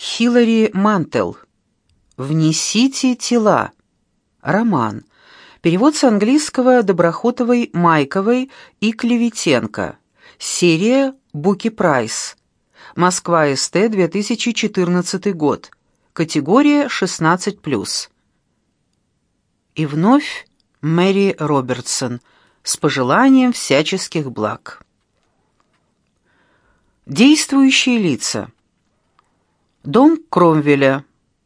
Хилари Мантел. «Внесите тела». Роман. Перевод с английского Доброхотовой-Майковой и Клеветенко. Серия Буки Прайс. Москва, СТ, 2014 год. Категория 16+. И вновь Мэри Робертсон. С пожеланием всяческих благ. Действующие лица. Дом Кромвеля.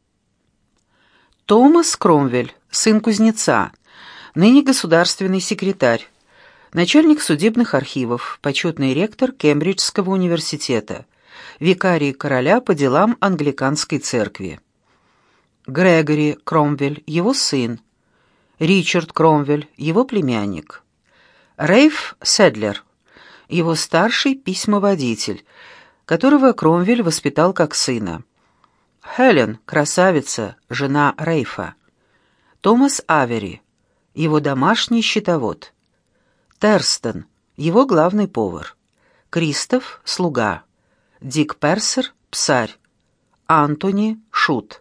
Томас Кромвель, сын кузнеца, ныне государственный секретарь, начальник судебных архивов, почетный ректор Кембриджского университета, викарий короля по делам англиканской церкви. Грегори Кромвель, его сын. Ричард Кромвель, его племянник. Рейф Седлер, его старший письмоводитель, которого Кромвель воспитал как сына. Хелен, красавица, жена Рейфа. Томас Авери, его домашний счетовод. Терстон, его главный повар. Кристоф, слуга. Дик Персер, псарь. Антони, шут.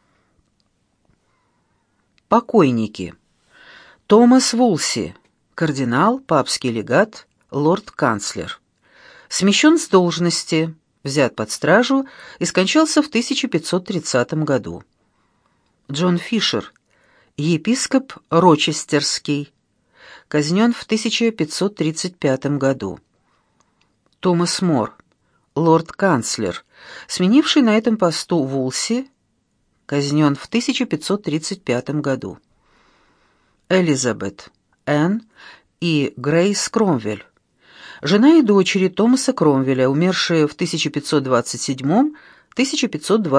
Покойники. Томас Вулси, кардинал, папский легат, лорд-канцлер. Смещен с должности, взят под стражу и скончался в 1530 году. Джон Фишер, епископ Рочестерский, казнен в 1535 году. Томас Мор, лорд-канцлер, сменивший на этом посту Вулси, казнен в 1535 году. Элизабет, Энн и Грейс Кромвель, жена и дочери Томаса Кромвеля, умершие в 1527-1520